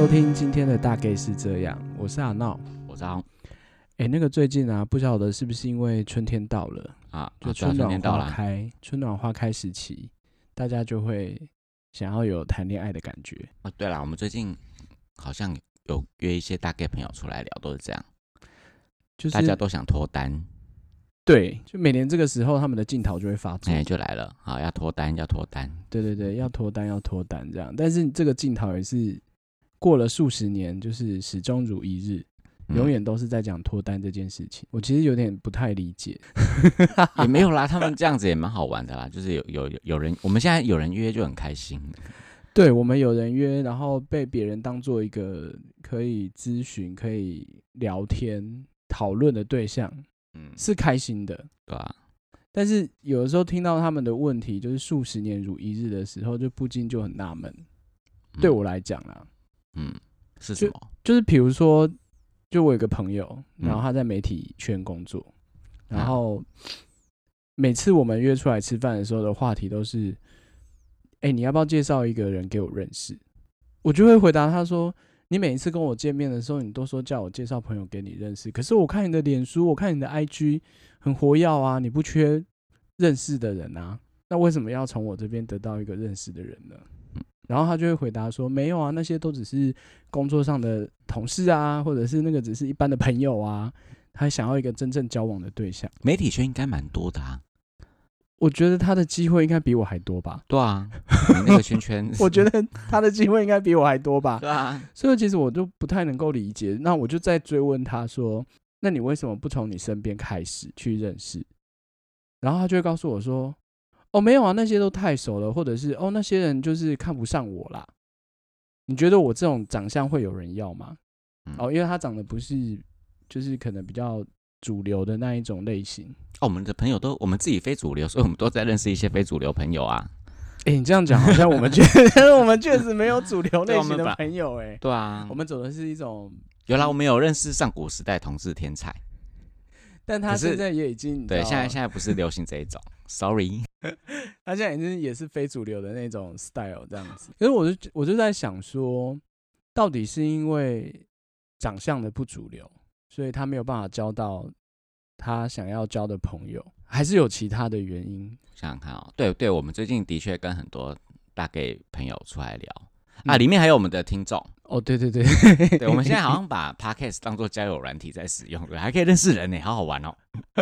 收听今天的大概是这样，我是阿闹， 我知道。 那个最近啊，不晓得是不是因为春天到了啊， 就春暖花开，春暖花开时期，大家就会想要有谈恋爱的感觉。 对啦，我们最近好像有约一些大概朋友出来聊，都是这样，就是大家都想脱单。 对，就每年这个时候，他们的镜头就会发作， 就来了，好，要脱单，要脱单。 对对对，要脱单，要脱单这样。但是这个镜头也是过了数十年，就是始终如一日。永远都是在讲脱单这件事情，我其实有点不太理解。 也没有啦，他们这样子也蛮好玩的啦，就是有人，我们现在有人约就很开心。 对，我们有人约，然后被别人当做一个可以咨询、可以聊天、讨论的对象，是开心的， 对啊。 但是有的时候听到他们的问题，就是数十年如一日的时候，就不禁就很纳闷。对我来讲啦， 是什么？ 就是比如说。就我有个朋友，然后他在媒体圈工作，然后每次我们约出来吃饭的时候的话题都是，你要不要介绍一个人给我认识？我就会回答他说，你每一次跟我见面的时候，你都说叫我介绍朋友给你认识，可是我看你的脸书，我看你的 IG 很活跃啊，你不缺认识的人啊，那为什么要从我这边得到一个认识的人呢？然后他就会回答说，没有啊，那些都只是工作上的同事啊，或者是那个只是一般的朋友啊，他想要一个真正交往的对象。 媒体圈应该蛮多的啊， 我觉得他的机会应该比我还多吧。 对啊，你那个圈圈我觉得他的机会应该比我还多吧。 对啊，所以其实我就不太能够理解，那我就再追问他说，那你为什么不从你身边开始去认识？然后他就会告诉我说，没有啊，那些都太熟了，或者是那些人就是看不上我啦。你觉得我这种长相会有人要吗？因为他长得不是，就是可能比较主流的那一种类型。 我们的朋友我们自己非主流，所以我们都在认识一些非主流朋友啊。 你这样讲好像我们我们确实没有主流类型的朋友对啊， 我们走的是一种。 有啦，我们有认识上古时代同志天才。 但他现在也已经对，现在不是流行这一种，sorry， 他现在已经也是非主流的那种 style 这样子。可是我就在想说，到底是因为长相的不主流，所以他没有办法交到他想要交的朋友，还是有其他的原因？ 想想看对，我们最近的确跟很多大概朋友出来聊里面还有我们的听众。 对对对对，我们现在好像把 Podcast 当作交友软体在使用，对，还可以认识人呢，好好玩哦。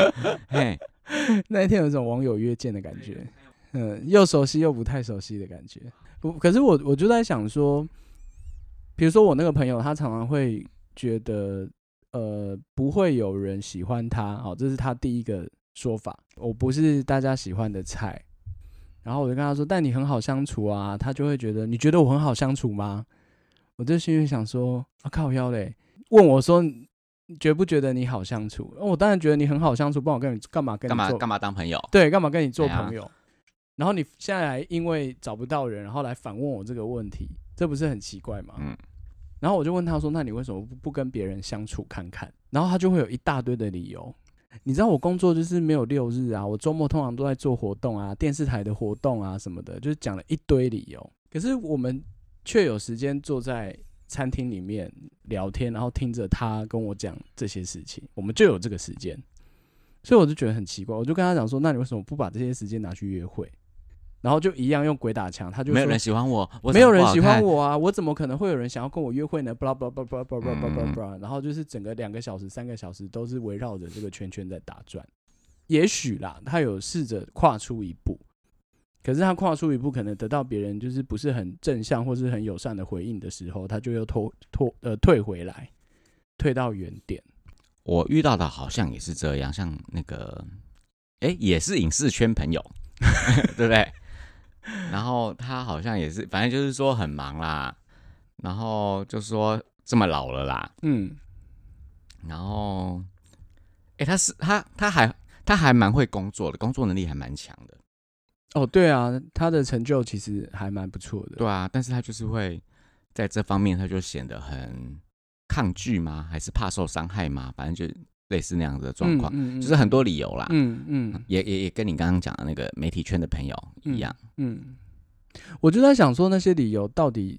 那一天有一种网友约见的感觉，又熟悉又不太熟悉的感觉。可是我就在想说，比如说我那个朋友，他常常会觉得，不会有人喜欢他，这是他第一个说法，我不是大家喜欢的菜。然后我就跟他说，但你很好相处啊，他就会觉得，你觉得我很好相处吗？我就心里想说，靠腰嘞，问我说，你觉不觉得你好相处？我当然觉得你很好相处，不然我跟你干嘛当朋友？ 对，干嘛跟你做朋友？然后你现在还因为找不到人，然后来反问我这个问题，这不是很奇怪吗？然后我就问他说，那你为什么不跟别人相处看看？然后他就会有一大堆的理由。你知道我工作就是没有6日啊，我周末通常都在做活动啊，电视台的活动啊什么的，就是讲了一堆理由。可是我们却有时间坐在餐厅里面聊天，然后听着他跟我讲这些事情，我们就有这个时间。所以我就觉得很奇怪，我就跟他讲说，那你为什么不把这些时间拿去约会？然后就一样用鬼打墙，他就说没有人喜欢我， 没有人喜欢我啊，我怎么可能会有人想要跟我约会呢 ？blah blah blah blah blah blah blah， 然后就是整个2个小时、3个小时都是围绕着这个圈圈在打转。也许啦，他有试着跨出一步，可是他跨出一步，可能得到别人就是不是很正向或是很友善的回应的时候，他就又退回来，退到原点。 我遇到的好像也是这样，像那个也是影视圈朋友，对不对？然后他好像也是，反正就是说很忙啦，然后就说这么老了啦，然后他还蛮会工作的，工作能力还蛮强的。 对啊，他的成就其实还蛮不错的。 对啊，但是他就是会在这方面，他就显得很抗拒吗？还是怕受伤害吗？反正就类似那样的状况，就是很多理由啦。也跟你刚刚讲的那个媒体圈的朋友一样。 我就在想说，那些理由到底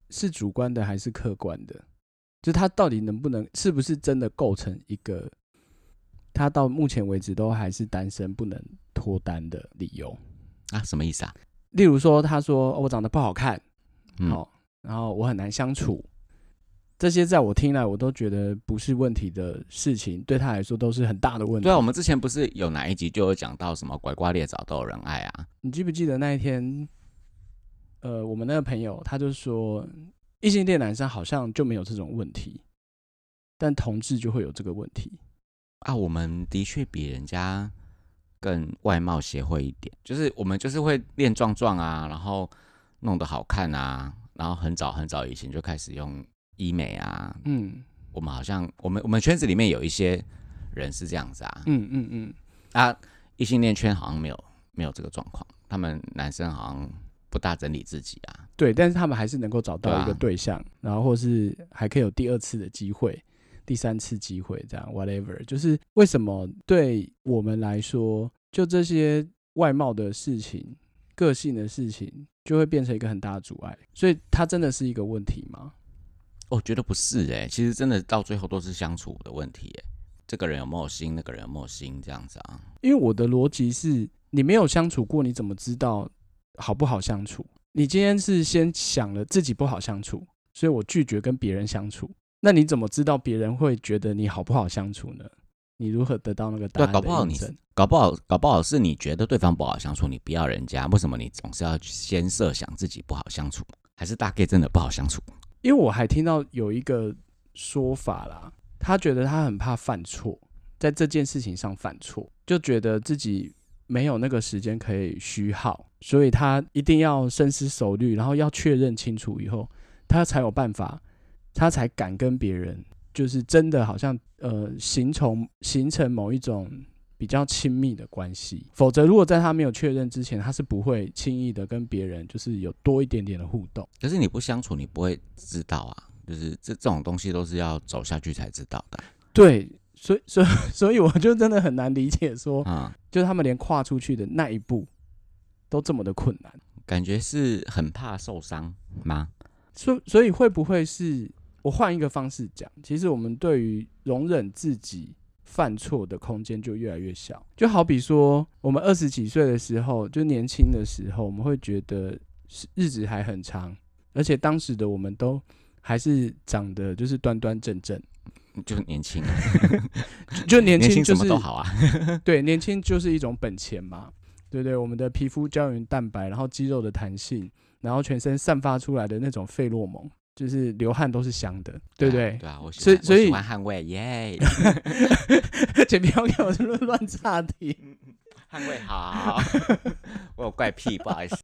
是主观的还是客观的？就他到底能不能，是不是真的构成一个他到目前为止都还是单身不能脱单的理由啊？什么意思啊？ 例如说，他说、我长得不好看，然后我很难相处，这些在我听来我都觉得不是问题的事情，对他来说都是很大的问题。 对啊，我们之前不是有哪一集就有讲到什么拐瓜裂枣都有人爱啊？ 你记不记得那一天，我们那个朋友他就说，异性恋男生好像就没有这种问题，但同志就会有这个问题啊。我们的确比人家更外貌协会一点，就是我们就是会练壮壮啊，然后弄得好看啊，然后很早很早以前就开始用医美啊。我们好像我们圈子里面有一些人是这样子啊。啊，异性恋圈好像没有这个状况，他们男生好像不大整理自己啊。 对，但是他们还是能够找到一个对象，然后或是还可以有第二次的机会、第三次机会，这样 whatever。就是为什么对我们来说，就这些外貌的事情、个性的事情，就会变成一个很大的阻碍。所以它真的是一个问题吗？ 我觉得不是其实真的到最后都是相处的问题这个人有没有心，那个人有没有心，这样子啊。 因为我的逻辑是，你没有相处过，你怎么知道好不好相处？你今天是先想了自己不好相处，所以我拒绝跟别人相处。那你怎么知道别人会觉得你好不好相处呢？你如何得到那个答案的印证？ 搞不好是你觉得对方不好相处，你不要人家，为什么你总是要先设想自己不好相处？还是大 K 真的不好相处？ 因为我还听到有一个说法啦，他觉得他很怕犯错，在这件事情上犯错，就觉得自己没有那个时间可以虚耗，所以他一定要深思熟虑，然后要确认清楚以后，他才有办法，他才敢跟别人，就是真的好像形成某一种比较亲密的关系。否则，如果在他没有确认之前，他是不会轻易的跟别人就是有多一点点的互动。 可是你不相处，你不会知道啊，就是这种东西都是要走下去才知道的。 对。所以我就真的很难理解说，就他们连跨出去的那一步都这么的困难， 感觉是很怕受伤吗？ 所以会不会是我换一个方式讲，其实我们对于容忍自己犯错的空间就越来越小。就好比说我们20几岁的时候，就年轻的时候，我们会觉得日子还很长，而且当时的我们都还是长得就是端端正正， 就年轻就年轻什么都好啊。 对，年轻就是一种本钱嘛，对不对？我们的皮肤胶原蛋白，然后肌肉的弹性，然后全身散发出来的那种费洛蒙，就是流汗都是香的，对不对？ 对啊，我所以喜欢捍卫耶。 请不要给我乱岔题。 捍卫好。我有怪癖，不好意思。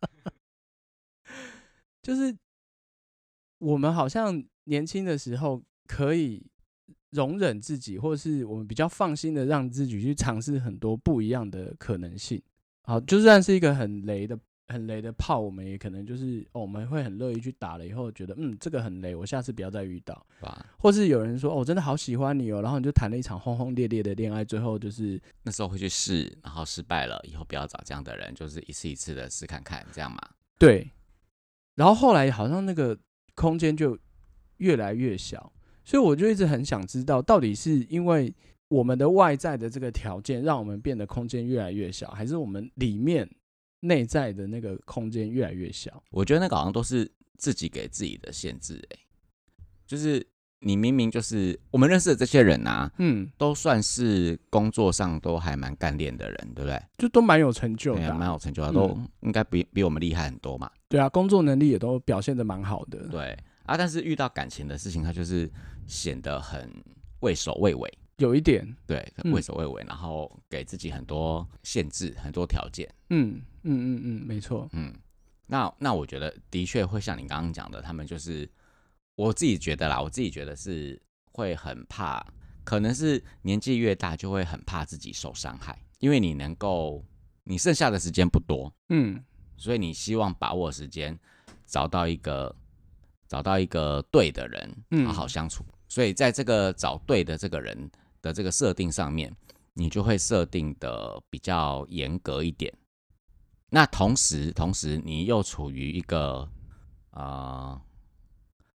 就是我们好像年轻的时候可以容忍自己，或是我们比较放心的让自己去尝试很多不一样的可能性。好，就算是一个很雷的炮，我们也可能就是我们会很乐意去打了以后，觉得这个很雷，我下次不要再遇到。或是有人说我真的好喜欢你然后你就谈了一场轰轰烈烈的恋爱，最后就是那时候会去试，然后失败了以后不要找这样的人，就是一次一次的试看看，这样嘛。 对，然后后来好像那个空间就越来越小，所以我就一直很想知道，到底是因为我们的外在的这个条件让我们变得空间越来越小，还是我们里面内在的那个空间越来越小？ 我觉得那个好像都是自己给自己的限制就是你明明就是我们认识的这些人啊，都算是工作上都还蛮干练的人，对不对？ 就都蛮有成就的， 蛮有成就的，都应该比我们厉害很多嘛。 对啊，工作能力也都表现得蛮好的。 对啊，但是遇到感情的事情，他就是显得很畏首畏尾， 有一点对，畏首畏尾，然后给自己很多限制、很多条件。 没错。 那我觉得的确会像你刚刚讲的，他们就是我自己觉得是会很怕，可能是年纪越大就会很怕自己受伤害，因为你剩下的时间不多，所以你希望把握时间，找到一个对的人，好好相处。所以在这个找对的这个人的这个设定上面，你就会设定的比较严格一点。那同时你又处于一个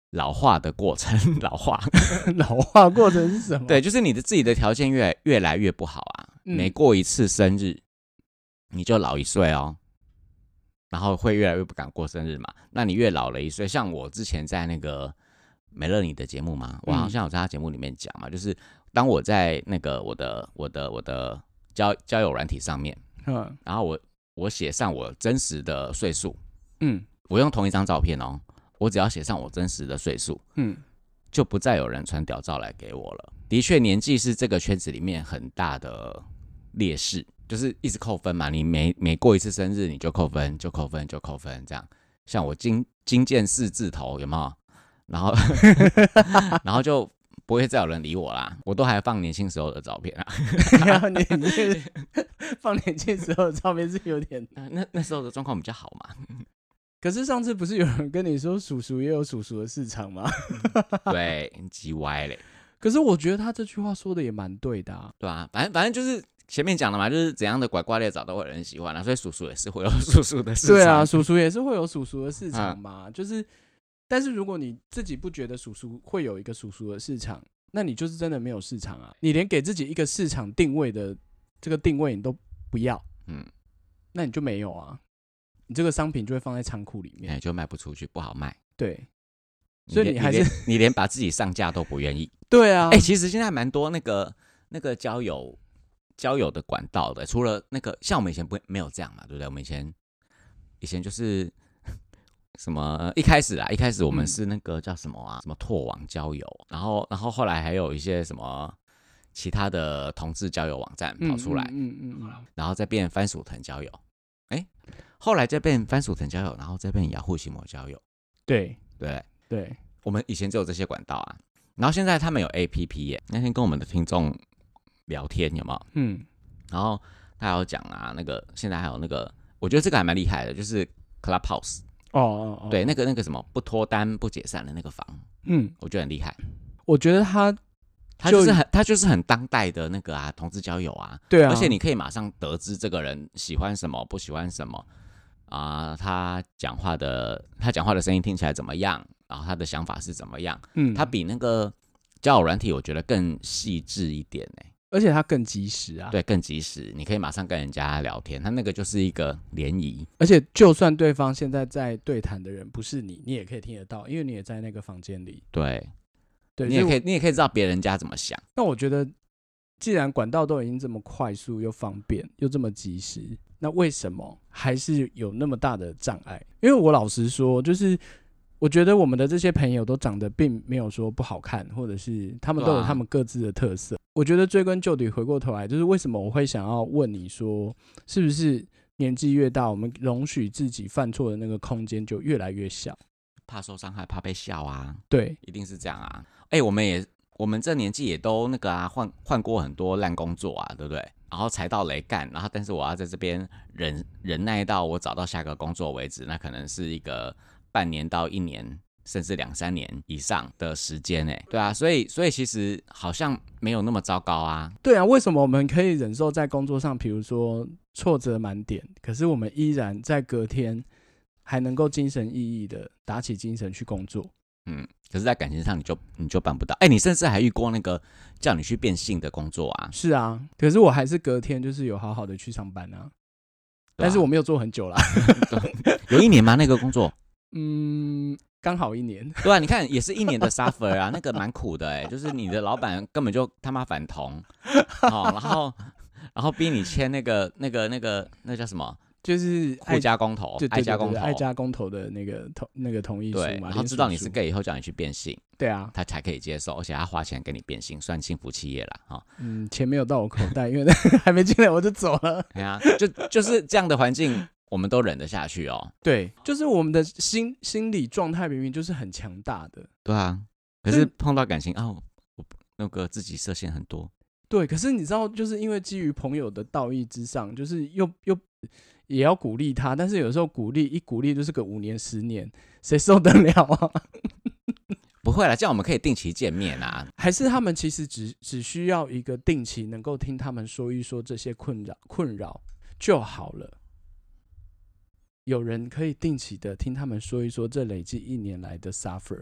老化的过程，老化老化过程是什么？ 对，就是你的自己的条件越来越不好啊。每过一次生日，你就老1岁哦，然后会越来越不敢过生日嘛。那你越老了1岁，像我之前在那个美乐你的节目嘛，我好像有在他节目里面讲嘛，就是当我在那个我的交友软体上面，然后我写上我真实的岁数，我用同一张照片哦，我只要写上我真实的岁数，就不再有人传屌照来给我了。的确，年纪是这个圈子里面很大的劣势，就是一直扣分嘛。你每过一次生日，你就扣分，就扣分，就扣分，这样。像我金剑4字头有没有？然后然后就不会再有人理我啦。我都还放年轻时候的照片啊。 你放年轻时候的照片是有点那时候的状况比较好嘛。 可是上次不是有人跟你说叔叔也有叔叔的市场吗？ 对，鸡歪嘞。 可是我觉得他这句话说的也蛮对的啊。 对啊，反正就是前面讲的嘛，就是怎样的拐瓜裂枣都会有人喜欢啊，所以叔叔也是会有叔叔的市场。 对啊，叔叔也是会有叔叔的市场嘛。就是，但是如果你自己不觉得叔叔会有一个叔叔的市场，那你就是真的没有市场啊。你连给自己一个市场定位的这个定位你都不要，那你就没有啊。你这个商品就会放在仓库里面， 就卖不出去，不好卖。 对，所以你还是你连把自己上架都不愿意。 对啊， 其实现在蛮多那个交友的管道的，除了那个像我们以前没有这样嘛，对不对？我们以前就是什么一开始我们是那个叫什么啊，什么拓网交友，然后后来还有一些什么其他的同志交友网站跑出来，然后再变番薯藤交友。后来再变番薯藤交友，然后再变雅虎奇摩交友。 对， 我们以前只有这些管道啊，然后现在他们有 APP 耶。那天跟我们的听众聊天有没有？然后他有讲啊，那个现在还有那个，我觉得这个还蛮厉害的，就是 Clubhouse。对，那个什么不脱单不解散的那个房，我觉得很厉害。 我觉得他就是很当代的那个啊，同志交友啊。 对啊， 而且你可以马上得知这个人喜欢什么，不喜欢什么。他讲话的声音听起来怎么样？然后他的想法是怎么样？他比那个交友软体我觉得更细致一点而且他更及时啊。 对，更及时，你可以马上跟人家聊天，他那个就是一个联谊。 而且就算对方现在在对谈的人不是你也可以听得到，因为你也在那个房间里。 对，你也可以知道别人家怎么想。 那我觉得，既然管道都已经这么快速又方便又这么及时，那为什么还是有那么大的障碍？因为我老实说，就是我觉得我们的这些朋友都长得并没有说不好看，或者是他们都有他们各自的特色。我觉得追根究底，回过头来，就是为什么我会想要问你说，是不是年纪越大，我们容许自己犯错的那个空间就越来越小？ 怕受伤害，怕被笑啊。 对， 一定是这样啊。我们这年纪也都那个啊，换过很多烂工作啊，对不对？然后踩到雷干，然后但是我要在这边忍耐到我找到下个工作为止，那可能是一个半年到1年，甚至2、3年以上的时间对啊，所以其实好像没有那么糟糕啊。 对啊，为什么我们可以忍受在工作上，比如说挫折满点，可是我们依然在隔天还能够精神奕奕的打起精神去工作？ 可是在感情上你就办不到。你甚至还遇过那个叫你去变性的工作啊。 是啊，可是我还是隔天就是有好好的去上班啊。但是我没有做很久啦。 有1年吗？那个工作？ 刚好1年。 对啊，你看也是1年的 suffer 啊，那个蛮苦的就是你的老板根本就他妈反同，然后逼你签那叫什么？ 就是互加公投，爱加公投， 爱加公投的那个同意书嘛。 然后知道你是 gay 以后叫你去变性， 对啊， 他才可以接受，而且他花钱给你变性，算幸福企业啦。 钱没有到我口袋，因为还没进来我就走了。 对啊，就是这样的环境，我们都忍得下去哦。 对，就是我们的心理状态明明就是很强大的。 对啊，可是碰到感情我那个自己设限很多。 对，可是你知道，就是因为基于朋友的道义之上，就是又也要鼓励他，但是有时候鼓励就是个5年10年，谁受得了啊？ 不会啦，这样我们可以定期见面啊。 还是他们其实只需要一个定期能够听他们说一说这些困扰就好了。有人可以定期的听他们说一说这累积1年来的 suffer，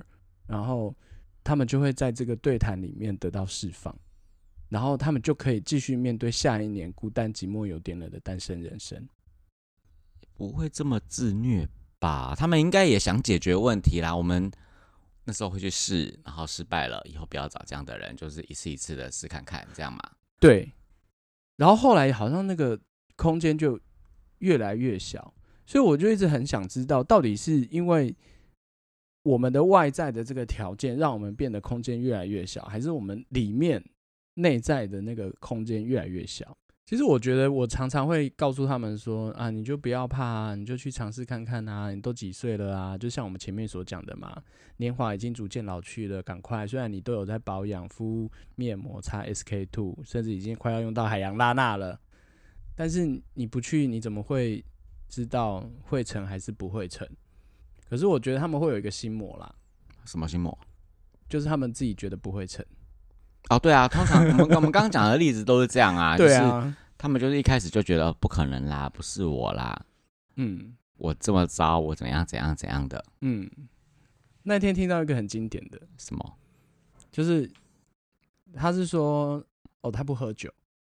然后他们就会在这个对谈里面得到释放，然后他们就可以继续面对下一年孤单寂寞有点冷的单身人生。 不会这么自虐吧？他们应该也想解决问题啦。我们那时候会去试，然后失败了，以后不要找这样的人，就是一次一次的试看看，这样嘛。 对，然后后来好像那个空间就越来越小，所以我就一直很想知道，到底是因为我们的外在的这个条件让我们变得空间越来越小，还是我们里面内在的那个空间越来越小？其实我觉得我常常会告诉他们说啊，你就不要怕啊，你就去尝试看看啊，你都几岁了啊？就像我们前面所讲的嘛，年华已经逐渐老去了，赶快！虽然你都有在保养、敷面膜、擦 SK2， 甚至已经快要用到海洋拉娜了，但是你不去，你怎么会知道会成还是不会成？可是我觉得他们会有一个心魔啦。 什么心魔？ 就是他们自己觉得不会成。 哦，对啊，通常我们刚刚讲的例子都是这样啊， 对啊， 就是他们就是一开始就觉得不可能啦，不是我啦，我这么糟，我怎样怎样怎样的， 那天听到一个很经典的， 什么？ 就是他是说，哦，他不喝酒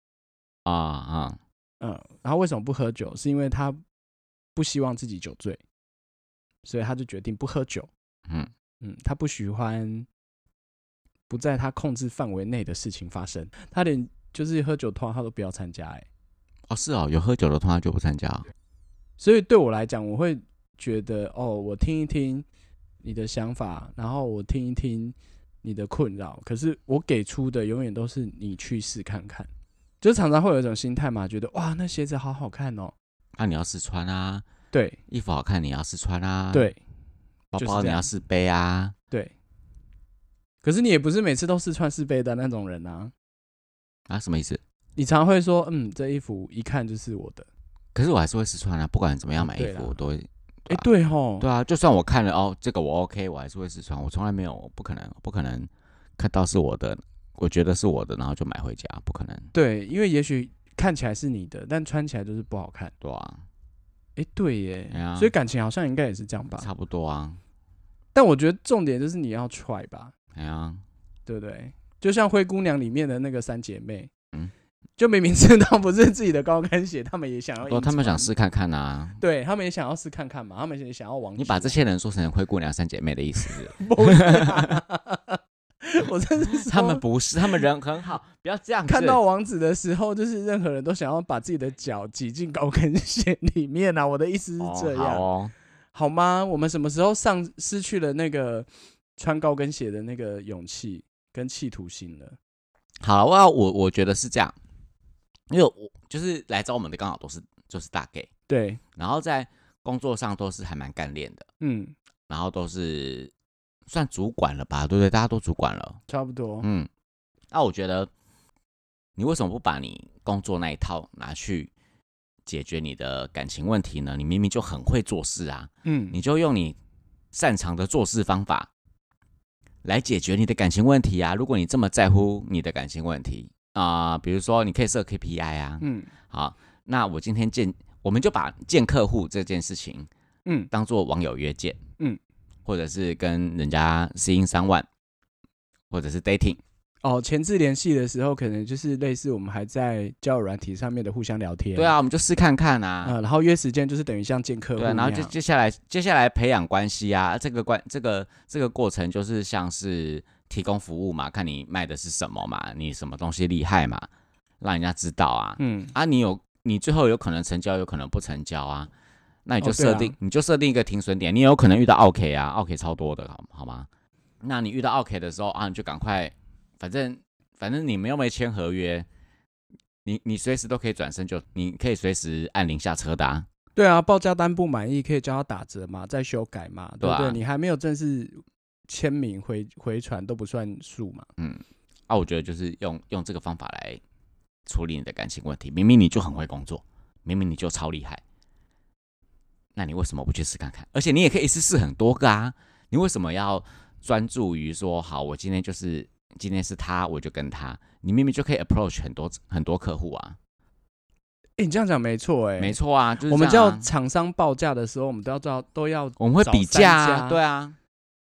然后为什么不喝酒？是因为他不希望自己酒醉，所以他就决定不喝酒。他不喜欢不在他控制范围内的事情发生，他连就是喝酒通常他都不要参加。 哦，是哦，有喝酒的通常就不参加。 所以对我来讲，我会觉得哦，我听一听你的想法，然后我听一听你的困扰，可是我给出的永远都是你去试看看。就常常会有一种心态嘛，觉得哇，那鞋子好好看哦， 那你要试穿啊， 对， 衣服好看你要试穿啊， 对， 包包你要试背啊， 对。可是你也不是每次都试穿试背的那种人啊。 啊，什么意思？ 你常会说，这衣服一看就是我的。 可是我还是会试穿啊，不管怎么样买衣服我都会。 对吼， 对啊，就算我看了哦，这个我 OK， 我还是会试穿。我从来没有，不可能看到是我的，我觉得是我的，然后就买回家，不可能。 对，因为也许看起来是你的，但穿起来就是不好看。 对啊， 对耶，所以感情好像应该也是这样吧？ 差不多啊。 但我觉得重点就是你要try吧，对不对？就像灰姑娘里面的那个三姐妹，就明明知道不是自己的高跟鞋，他们也想要， 他们想试看看啊。 对，他们也想要试看看嘛，他们也想要往。 你把这些人说成灰姑娘三姐妹的意思是？ 不是我真是说他们不是，他们人很好，不要这样子。 看到王子的时候，就是任何人都想要把自己的脚挤进高跟鞋里面啊！我的意思是这样，好吗？我们什么时候失去了那个穿高跟鞋的那个勇气跟企图心了？ 好了，我觉得是这样，因为我就是来找我们的刚好就是大 gay， 对， 然后在工作上都是还蛮干练的，然后都是算主管了吧，对不对？大家都主管了， 差不多。 那我觉得你为什么不把你工作那一套拿去解决你的感情问题呢？你明明就很会做事啊，你就用你擅长的做事方法来解决你的感情问题啊！如果你这么在乎你的感情问题比如说你可以设 KPI 啊，好，那我们就把见客户这件事情，当做网友约见，或者是跟人家3万，或者是 dating。 前置联系的时候，可能就是类似我们还在交友软体上面的互相聊天。 对啊，我们就试看看啊。 然后约时间就是等于像见客户一样。 对，然后接下来培养关系啊，这个过程就是像是提供服务嘛，看你卖的是什么嘛，你什么东西厉害嘛，让人家知道啊。你最后有可能成交，有可能不成交啊。那你就设定一个停损点，你有可能遇到 OK 啊 ，OK 超多的，好吗？那你遇到 OK 的时候你就赶快。反正你们又没签合约，你随时都可以转身，你可以随时按铃下车的啊。 对啊，报价单不满意可以叫他打折嘛，再修改嘛，对不对？你还没有正式签名回传都不算数嘛。 我觉得就是用这个方法来处理你的感情问题。明明你就很会工作，明明你就超厉害，那你为什么不去试看看？而且你也可以试很多个啊，你为什么要专注于说好，我今天是他，我就跟他。你明明就可以 approach 很多客户啊。 你这样讲没错没错啊，就是我们叫厂商报价的时候，我们都要我们会比价啊，对啊，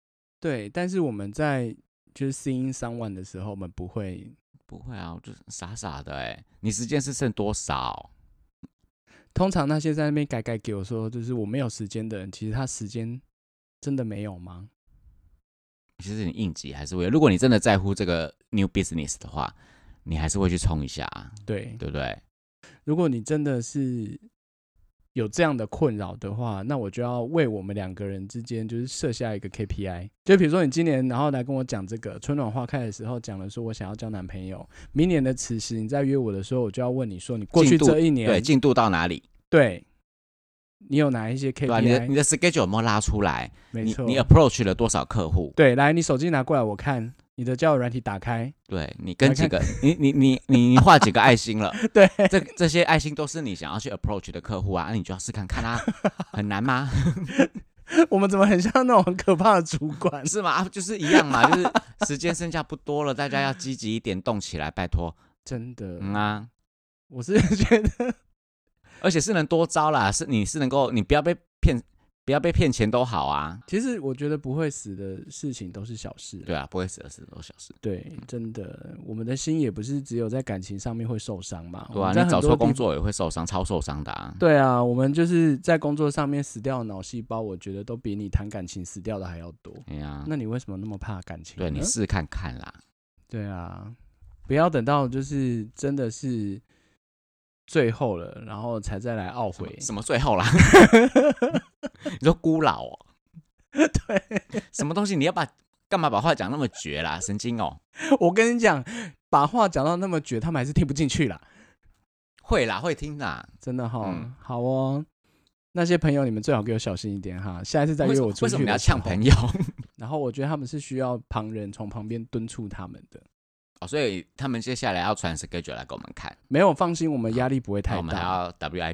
对，但是我们在就是 sing someone 的时候，我们不会啊，我就是傻傻的你时间是剩多少？ 通常那些在那边改给我说，就是我没有时间的人，其实他时间真的没有吗？ 其实你应急还是会，如果你真的在乎这个 new business 的话，你还是会去冲一下， 对不对？ 如果你真的是有这样的困扰的话，那我就要为我们2个人之间就是设下一个 KPI， 就比如说你今年然后来跟我讲这个春暖花开的时候讲了说我想要交男朋友，明年的此时你在约我的时候，我就要问你说你过去这一年对进度到哪里？ 对，你有哪一些 KPI？ 对啊，你的 schedule 有没有拉出来？ 没错， 你 approach 了多少客户？ 对，来，你手机拿过来我看，你的交友软体打开， 对，你跟几个，你画几个爱心了？ 对， 这些爱心都是你想要去 approach 的客户啊，那你就要试看看啊，很难吗？ 我们怎么很像那种很可怕的主管？ 是吗？就是一样嘛，就是时间剩下不多了，大家要积极一点，动起来，拜托。 真的，我是觉得， 而且是能多招啦，你是能够，你不要被骗钱都好啊。 其实我觉得不会死的事情都是小事。 对啊，不会死的事都是小事。 对，真的，我们的心也不是只有在感情上面会受伤嘛。 对啊，你找错工作也会受伤，超受伤的啊。 对啊，我们就是在工作上面死掉的脑细胞，我觉得都比你谈感情死掉的还要多。 对啊， 那你为什么那么怕感情呢？ 对，你试看看啦。 对啊，不要等到就是真的是最后了，然后才再来懊悔。 什么最后啦？你说孤老哦？ 对， 什么东西？你要干嘛把话讲那么绝啦？神经哦！ 我跟你讲，把话讲到那么绝，他们还是听不进去啦。 会啦，会听啦， 真的齁。好哦，那些朋友你们最好给我小心一点哈，下一次再约我出去。 为什么你要呛朋友？ 然后我觉得他们是需要旁人从旁边敦促他们的。 所以他们接下来要传 schedule 来给我们看。 没有，放心，我们压力不会太大。 我们还要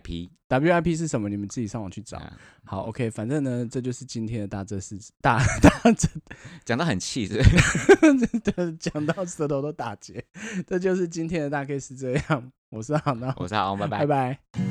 WIP。WIP 是什么？你们自己上网去找。好 ，OK， 反正呢，这就是今天的大讲到很气，是讲到舌头都打结。这就是今天的大 K 是这样。我是好闹， 我是阿翁，拜拜， 拜拜。